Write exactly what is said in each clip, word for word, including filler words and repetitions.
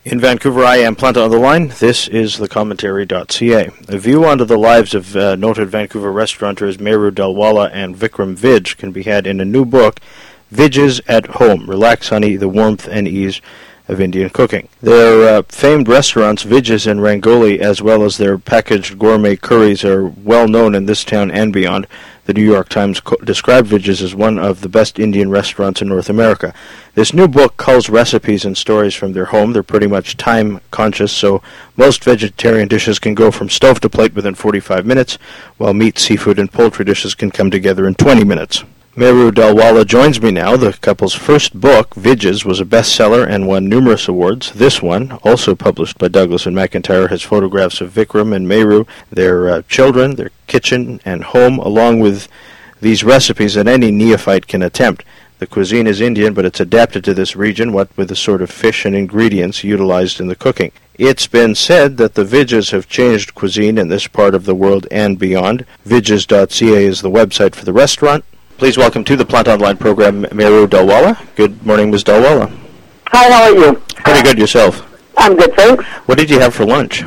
In Vancouver, I am Planta on the line. This is the commentary dot c a. A view onto the lives of uh, noted Vancouver restaurateurs Meru Dalwala and Vikram Vij can be had in a new book, Vij's at Home, Relax, Honey, the Warmth and Ease of Indian Cooking. Their uh, famed restaurants, Vij's and Rangoli, as well as their packaged gourmet curries, are well known in this town and beyond. The New York Times co- described Vij's as one of the best Indian restaurants in North America. This new book culls recipes and stories from their home. They're pretty much time-conscious, so most vegetarian dishes can go from stove to plate within forty-five minutes, while meat, seafood, and poultry dishes can come together in twenty minutes. Meru Dalwala joins me now. The couple's first book, Vij's, was a bestseller and won numerous awards. This one, also published by Douglas and McIntyre, has photographs of Vikram and Meru, their uh, children, their kitchen and home, along with these recipes that any neophyte can attempt. The cuisine is Indian, but it's adapted to this region, what with the sort of fish and ingredients utilized in the cooking. It's been said that the Vij's have changed cuisine in this part of the world and beyond. Vij's dot c a is the website for the restaurant. Please welcome to the Plant Online program, Meru Dalwala. Good morning, Miz Dalwala. Hi, how are you? Pretty good, yourself. I'm good, thanks. What did you have for lunch?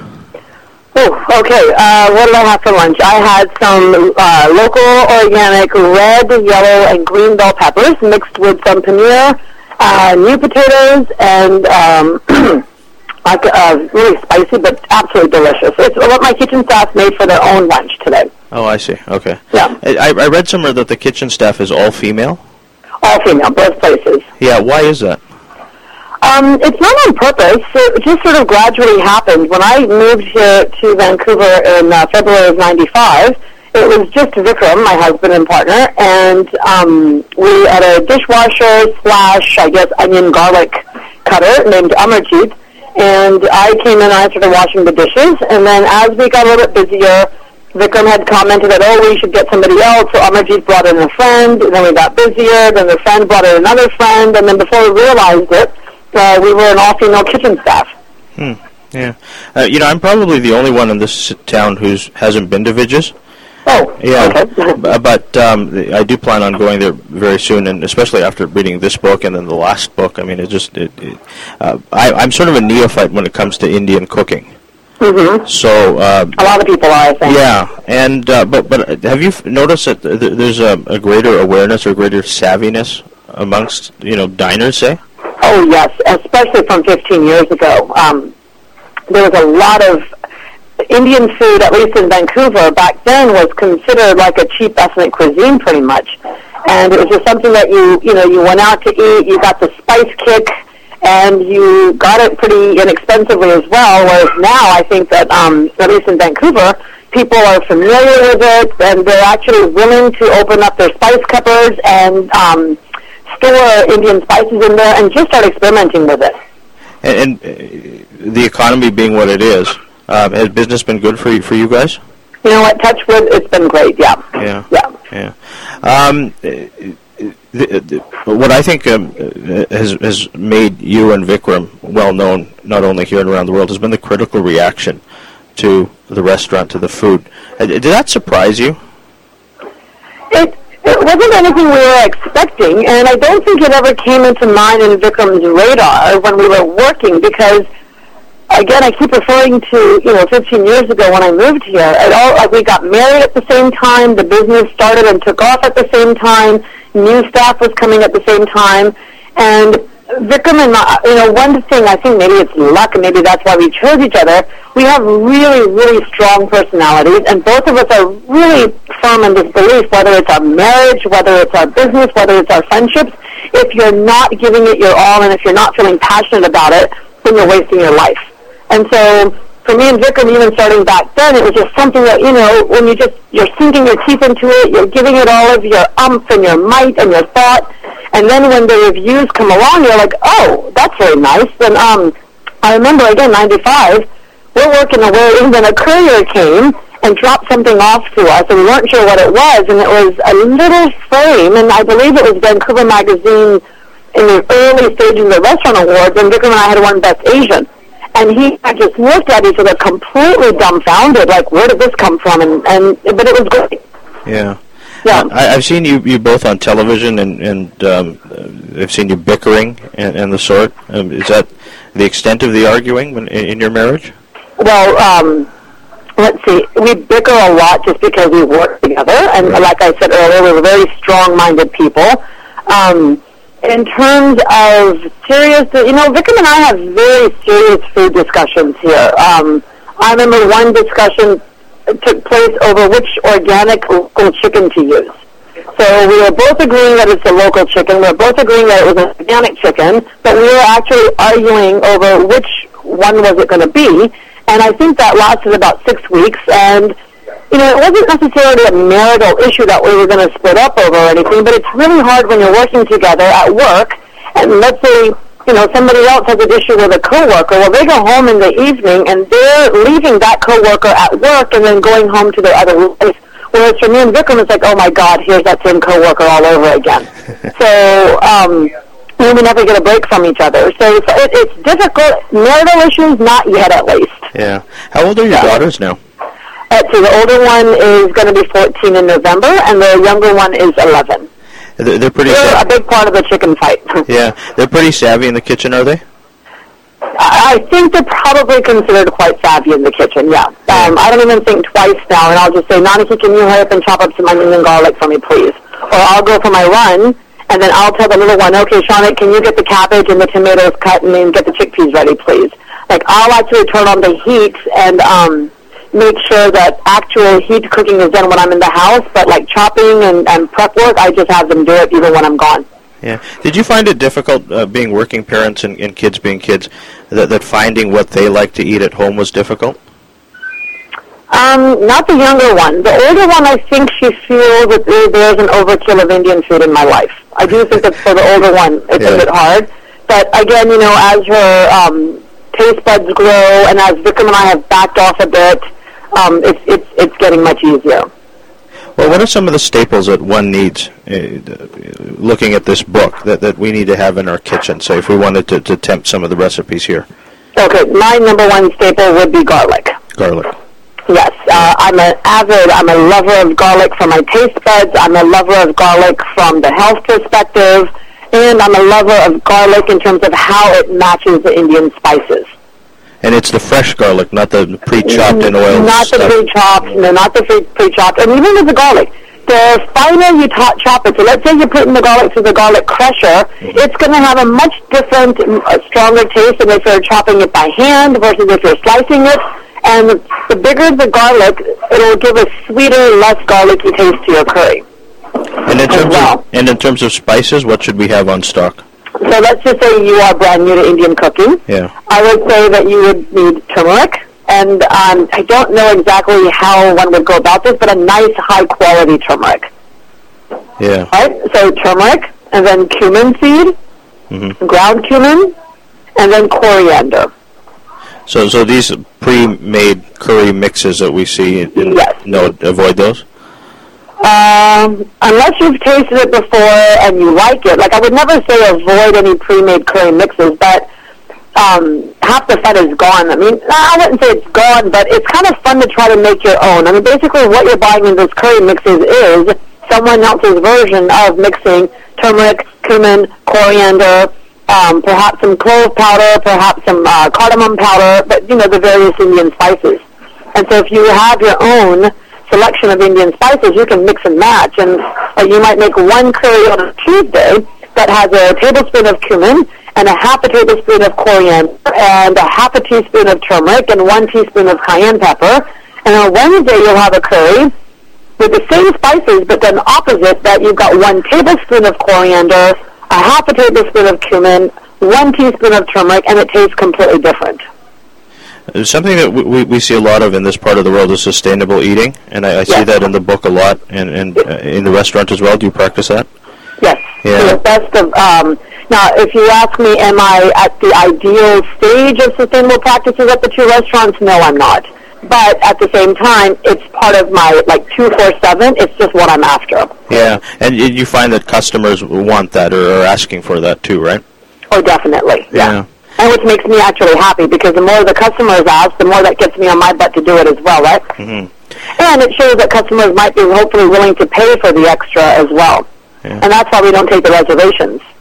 Oh, okay. Uh, what did I have for lunch? I had some uh, local, organic, red, yellow, and green bell peppers mixed with some paneer, uh, new potatoes, and um, like, uh, really spicy, but absolutely delicious. It's what my kitchen staff made for their own lunch today. Oh, I see. Okay. Yeah. I, I read somewhere that the kitchen staff is all female. All female, both places. Yeah, why is that? Um, it's not on purpose. It just sort of gradually happened. When I moved here to Vancouver in uh, February of ninety-five, it was just Vikram, my husband and partner, and um, we had a dishwasher slash, I guess, onion garlic cutter named Amarjeet, and I came in and I started washing the dishes, and then as we got a little bit busier, Vikram had commented that, oh, we should get somebody else, so Amarjeet brought in a friend, and then we got busier, then the friend brought in another friend, and then before we realized it, uh, we were an all-female kitchen staff. Hmm, yeah. Uh, you know, I'm probably the only one in this town who hasn't been to Vij's. Oh, yeah, okay. But um, I do plan on going there very soon, and especially after reading this book and then the last book. I mean, it just, it, it, uh, I, I'm sort of a neophyte when it comes to Indian cooking. Mm-hmm. So uh, a lot of people are, I think. Yeah, and uh, but but have you f- noticed that th- there's a, a greater awareness or greater savviness amongst you know diners, say? Oh yes, especially from fifteen years ago. Um, there was a lot of Indian food, at least in Vancouver back then, was considered like a cheap ethnic cuisine, pretty much, and it was just something that you you know you went out to eat, you got the spice kick, and you got it pretty inexpensively as well, whereas now I think that, um, at least in Vancouver, people are familiar with it, and they're actually willing to open up their spice cupboards and um, store Indian spices in there and just start experimenting with it. And, and uh, the economy being what it is, uh, has business been good for you, for you guys? You know what, touch wood, it's been great, yeah. Yeah. Yeah. Yeah. Um, The, the, what I think um, has has made you and Vikram well known, not only here and around the world, has been the critical reaction to the restaurant, to the food. Uh, did that surprise you? It, it wasn't anything we were expecting, and I don't think it ever came into mine and Vikram's radar when we were working, because, again, I keep referring to, you know, fifteen years ago when I moved here. It all, like, we got married at the same time, the business started and took off at the same time, new staff was coming at the same time, and Vikram and I, you know, one thing, I think maybe it's luck, and maybe that's why we chose each other, we have really, really strong personalities, and both of us are really firm in this belief, whether it's our marriage, whether it's our business, whether it's our friendships, if you're not giving it your all, and if you're not feeling passionate about it, then you're wasting your life. And so, for me and Vikram, even starting back then, it was just something that, you know, when you just, you're sinking your teeth into it, you're giving it all of your umph and your might and your thought, and then when the reviews come along, you're like, oh, that's very nice. And um, I remember, again, ninety-five, we're working away, and then a courier came and dropped something off to us, and we weren't sure what it was, and it was a little frame, and I believe it was Vancouver Magazine in the early stages of the Restaurant Awards, and Vikram and I had won Best Asian. And he I just looked at each other completely dumbfounded, like, where did this come from? And, and but it was great. Yeah. Yeah. I, I've seen you, you both on television, and, and um, I've seen you bickering and, and the sort. Um, is that the extent of the arguing when, in, in your marriage? Well, um, let's see. We bicker a lot just because we work together, and right. like I said earlier, we're very strong-minded people. Um, in terms of serious, you know, Vikram and I have very serious food discussions here. Um, I remember one discussion took place over which organic local chicken to use. So we were both agreeing that it's a local chicken. We were both agreeing that it was an organic chicken, but we were actually arguing over which one was it going to be. And I think that lasted about six weeks. And, you know, it wasn't necessarily a marital issue that we were going to split up over or anything, but it's really hard when you're working together at work. And let's say, you know, somebody else has an issue with a coworker. Well, they go home in the evening, and they're leaving that coworker at work and then going home to their other place. Whereas for me and Vikram, it's like, oh, my God, here's that same coworker all over again. so um, we never get a break from each other. So it's, it, it's difficult. Marital issues, not yet at least. Yeah. How old are your yeah. daughters now? Uh, so the older one is going to be fourteen in November, and the younger one is eleven. They're, they're pretty They're savvy. a big part of the chicken fight. yeah. They're pretty savvy in the kitchen, are they? I think they're probably considered quite savvy in the kitchen, yeah. Um, I don't even think twice now, and I'll just say, Nanaki, can you hurry up and chop up some onions and garlic for me, please? Or I'll go for my run, and then I'll tell the little one, okay, Shauna, can you get the cabbage and the tomatoes cut and then get the chickpeas ready, please? Like, I'll actually turn on the heat and um, make sure that actual heat cooking is done when I'm in the house, but like chopping and, and prep work, I just have them do it even when I'm gone. Yeah. Did you find it difficult uh, being working parents and, and kids being kids, that, that finding what they like to eat at home was difficult? Um, not the younger one. The older one, I think she feels that there's an overkill of Indian food in my life. I do think that for the older one, it's yeah. a bit hard. But again, you know, as her um, taste buds grow and as Vikram and I have backed off a bit, um, it's, it's, it's getting much easier. Well, what are some of the staples that one needs, uh, looking at this book, that, that we need to have in our kitchen, say, if we wanted to, to tempt some of the recipes here? Okay, my number one staple would be garlic. Garlic. Yes, uh, I'm an avid, I'm a lover of garlic for my taste buds. I'm a lover of garlic from the health perspective. And I'm a lover of garlic in terms of how it matches the Indian spices. And it's the fresh garlic, not the pre-chopped in oil Not stuff. the pre-chopped, no, not the pre- pre-chopped. And even with the garlic, the finer you ta- chop it, so let's say you're putting the garlic through the garlic crusher, mm-hmm. it's going to have a much different, uh, stronger taste than if you're chopping it by hand versus if you're slicing it. And the bigger the garlic, it'll give a sweeter, less garlicky taste to your curry. And in terms well. of, and in terms of spices, what should we have on stock? So let's just say you are brand new to Indian cooking. Yeah. I would say that you would need turmeric, and um, I don't know exactly how one would go about this, but a nice high-quality turmeric. Yeah. All right, so turmeric, and then cumin seed, mm-hmm. ground cumin, and then coriander. So so these pre-made curry mixes that we see, in, yes. no, avoid those? Um, unless you've tasted it before and you like it. Like, I would never say avoid any pre-made curry mixes, but um, half the fun is gone. I mean, I wouldn't say it's gone, but it's kind of fun to try to make your own. I mean, basically what you're buying in those curry mixes is someone else's version of mixing turmeric, cumin, coriander, um, perhaps some clove powder, perhaps some uh, cardamom powder, but, you know, the various Indian spices. And so if you have your own selection of Indian spices, you can mix and match, and uh, you might make one curry on a Tuesday that has a tablespoon of cumin and a half a tablespoon of coriander and a half a teaspoon of turmeric and one teaspoon of cayenne pepper, and on Wednesday you'll have a curry with the same spices but then opposite, that you've got one tablespoon of coriander, a half a tablespoon of cumin, one teaspoon of turmeric, and it tastes completely different. Something that we, we see a lot of in this part of the world is sustainable eating, and I, I see yes. that in the book a lot, and, and uh, in the restaurant as well. Do you practice that? Yes. Yeah. To the best of, um, now, if you ask me, am I at the ideal stage of sustainable practices at the two restaurants? No, I'm not. But at the same time, it's part of my, like, two four seven. It's just what I'm after. Yeah, and you find that customers want that or are asking for that too, right? Oh, definitely. Yeah. yeah. And which makes me actually happy, because the more the customers ask, the more that gets me on my butt to do it as well, right? Mm-hmm. And it shows that customers might be hopefully willing to pay for the extra as well. Yeah. And that's why we don't take the reservations.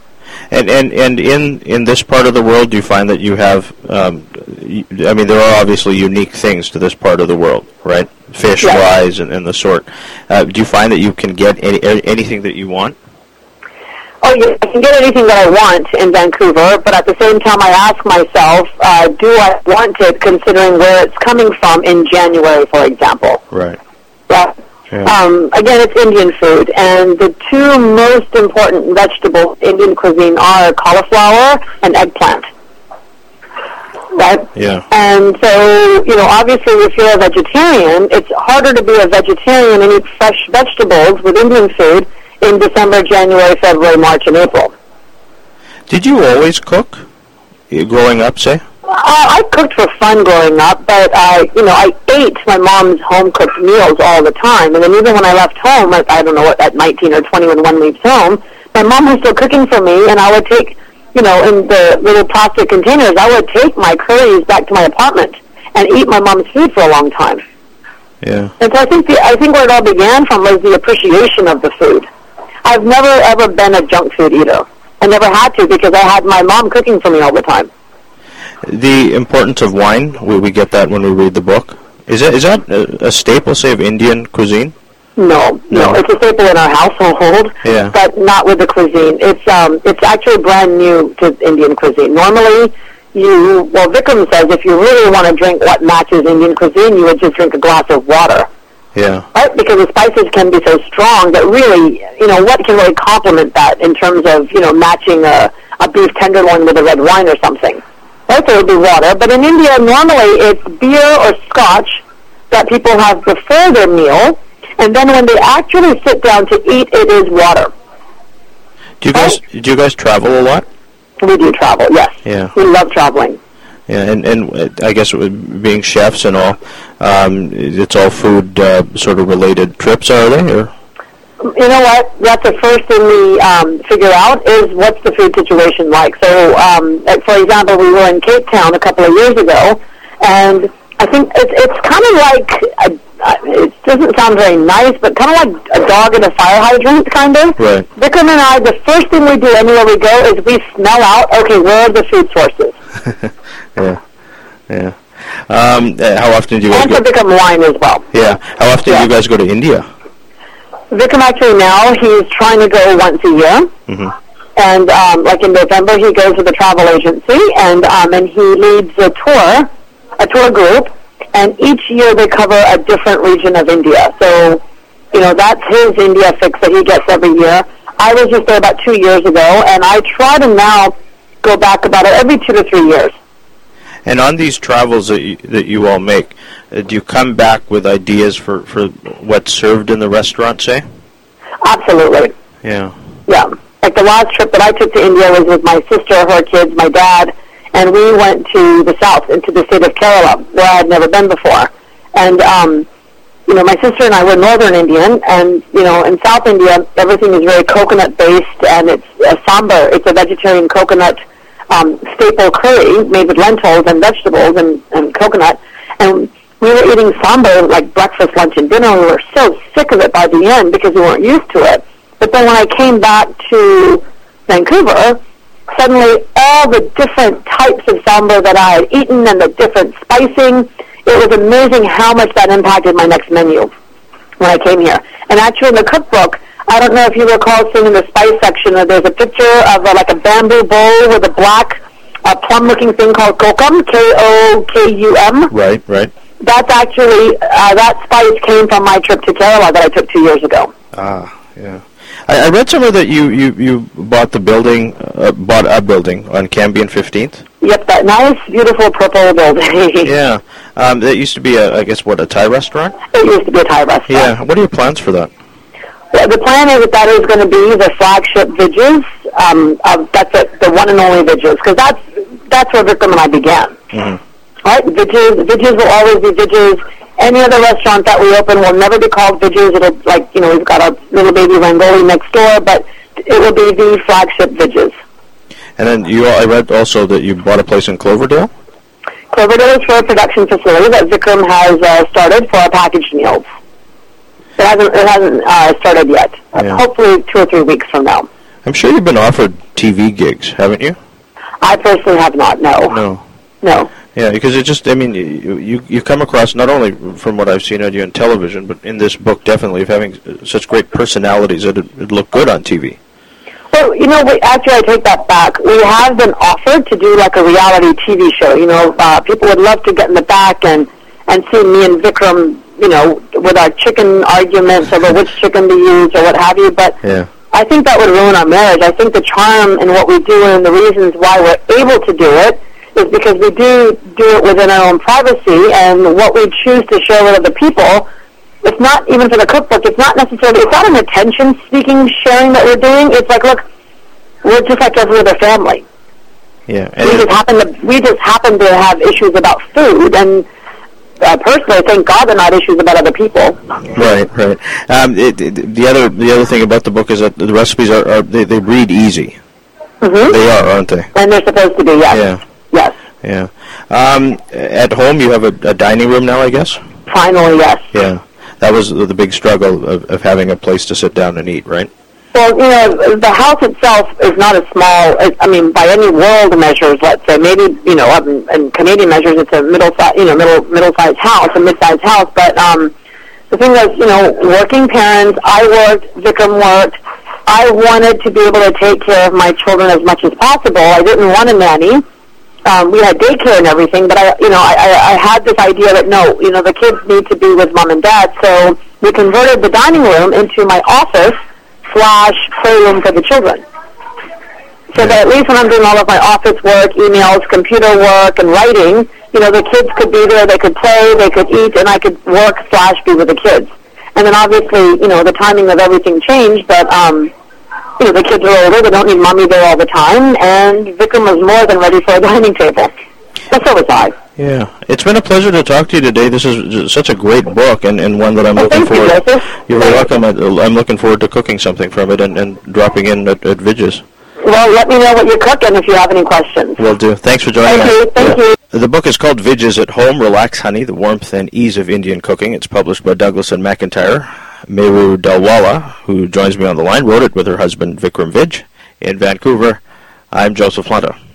And and and in in this part of the world, do you find that you have? Um, I mean, there are obviously unique things to this part of the world, right? Fish wise and, and the sort. Uh, do you find that you can get any, anything that you want? Oh, yeah, I can get anything that I want in Vancouver, but at the same time I ask myself, uh, do I want it considering where it's coming from in January, for example? Right. Yeah. yeah. Um, again, it's Indian food, and the two most important vegetables in Indian cuisine are cauliflower and eggplant. Right? Yeah. And so, you know, obviously if you're a vegetarian, it's harder to be a vegetarian and eat fresh vegetables with Indian food in December, January, February, March, and April. Did you always cook, growing up, say? Uh, I cooked for fun growing up, but I, you know, I ate my mom's home-cooked meals all the time. And then even when I left home, I, I don't know, what, at nineteen or twenty when one leaves home, my mom was still cooking for me, and I would take, you know, in the little plastic containers, I would take my curries back to my apartment and eat my mom's food for a long time. Yeah. And so I think the, I think where it all began from was the appreciation of the food. I've never, ever been a junk food eater. I never had to because I had my mom cooking for me all the time. The importance of wine, we, we get that when we read the book. Is that, is that a, a staple, say, of Indian cuisine? No, no, no, it's a staple in our household, yeah. but not with the cuisine. It's um, it's actually brand new to Indian cuisine. Normally, you, well, Vikram says if you really want to drink what matches Indian cuisine, you would just drink a glass of water. Yeah. Right? Because the spices can be so strong that really, you know, what can really complement that in terms of, you know, matching a, a beef tenderloin with a red wine or something. Right? So it would be water. But in India, normally it's beer or scotch that people have before their meal, and then when they actually sit down to eat, it is water. Do you guys right? do you guys travel a lot? We do travel, yes. Yeah. We love traveling. Yeah, and, and I guess being chefs and all, um, it's all food uh, sort of related trips, are they? Or? You know what? That's the first thing we um, figure out is what's the food situation like. So, um, for example, we were in Cape Town a couple of years ago, and I think it's, it's kind of like, a, it doesn't sound very nice, but kind of like a dog in a fire hydrant, kind of. Right. Vikram and I, the first thing we do anywhere we go is we smell out, okay, where are the food sources? yeah, yeah. Um, how often do you guys and go? And to Vikram wine as well. Yeah. How often yeah. do you guys go to India? Vikram actually now, he's trying to go once a year. Mm-hmm. And um, like in November, he goes with a travel agency, and um, and he leads a tour, a tour group, and each year they cover a different region of India. So, you know, that's his India fix that he gets every year. I was just there about two years ago, and I try to now go back about every two to three years. And on these travels that you, that you all make, uh, do you come back with ideas for, for what's served in the restaurant, say? Absolutely. Yeah. Yeah. Like the last trip that I took to India was with my sister, her kids, my dad, and we went to the south, into the state of Kerala, where I had never been before. And, um, you know, my sister and I were northern Indian, and, you know, in South India, everything is very coconut-based, and it's a sambar. It's a vegetarian coconut um, staple curry made with lentils and vegetables and, and coconut. And we were eating sambar like breakfast, lunch, and dinner, and we were so sick of it by the end because we weren't used to it. But then when I came back to Vancouver, suddenly all the different types of sambar that I had eaten and the different spicing, it was amazing how much that impacted my next menu when I came here. And actually in the cookbook, I don't know if you recall seeing in the spice section that there's a picture of a, like a bamboo bowl with a black uh, plum-looking thing called kokum, K O K U M. Right, right. That's actually, uh, that spice came from my trip to Kerala that I took two years ago. Ah, yeah. I, I read somewhere that you, you, you bought the building, uh, bought a building on Cambie and fifteenth. Yep, that nice, beautiful purple building. Yeah. Um, that used to be, a, I guess, what, a Thai restaurant? It used to be a Thai restaurant. Yeah. What are your plans for that? Well, the plan is that that is going to be the flagship Vidges. Um, of, that's it, the one and only Vidges, because that's, that's where Vikram and I began. Mm-hmm. Right? Vidges, Vidges will always be Vidges. Any other restaurant that we open will never be called Vidges. It'll, like, you know, we've got a little baby Rangoli next door, but it will be the flagship Vidges. And then you, I read also that you bought a place in Cloverdale? Cloverdale is for a production facility that Vikram has uh, started for our packaged meals. It hasn't, it hasn't uh, started yet. Yeah. Hopefully two or three weeks from now. I'm sure you've been offered T V gigs, haven't you? I personally have not, no. No. No. Yeah, because it just, I mean, you, you you come across, not only from what I've seen of you on television, but in this book definitely, of having such great personalities that it, it look good on T V. Well, you know, we, actually I take that back. We have been offered to do like a reality T V show. You know, uh, people would love to get in the back and, and see me and Vikram, you know, with our chicken arguments over which chicken to use or what have you, but yeah. I think that would ruin our marriage. I think the charm in what we do and the reasons why we're able to do it is because we do do it within our own privacy, and what we choose to share with other people, it's not even for the cookbook, it's not necessarily, it's not an attention-seeking sharing that we're doing. It's like, look, we're just like every other family. Yeah. We just happen to, we just happen to have issues about food, and uh, personally, thank God they're not issues about other people. Right, right. Um, it, it, the other the other thing about the book is that the recipes are, are they, they read easy. Mm-hmm. They are, aren't they? And they're supposed to be, yes. Yeah. Yes. Yeah. Um, at home, you have a, a dining room now, I guess? Finally, yes. Yeah. That was the big struggle of, of having a place to sit down and eat, right? Well, you know, the house itself is not as small, as, I mean, by any world measures, let's say. Maybe, you know, in, in Canadian measures, it's a middle, you know, middle, middle-sized house, a mid-sized house. But um, the thing was, you know, working parents, I worked, Vikram worked. I wanted to be able to take care of my children as much as possible. I didn't want a nanny. Um, we had daycare and everything, but I, you know, I, I, I had this idea that no, you know, the kids need to be with mom and dad. So we converted the dining room into my office slash playroom for the children. So that at least when I'm doing all of my office work, emails, computer work, and writing, you know, the kids could be there, they could play, they could eat, and I could work slash be with the kids. And then obviously, you know, the timing of everything changed, but um, you know, the kids are older, they don't need mommy there all the time, and Vikram was more than ready for a dining table. But so was I. Yeah. It's been a pleasure to talk to you today. This is such a great book, and, and one that I'm well, looking forward you, to. You're very welcome. I'm looking forward to cooking something from it and, and dropping in at, at Vidges. Well, let me know what you're cooking if you have any questions. Will do. Thanks for joining Thank us. you. Thank yeah. you. The book is called Vidges at Home, Relax Honey, The Warmth and Ease of Indian Cooking. It's published by Douglas and McIntyre. Meru Dalwala, who joins me on the line, wrote it with her husband Vikram Vidge in Vancouver. I'm Joseph Lanta.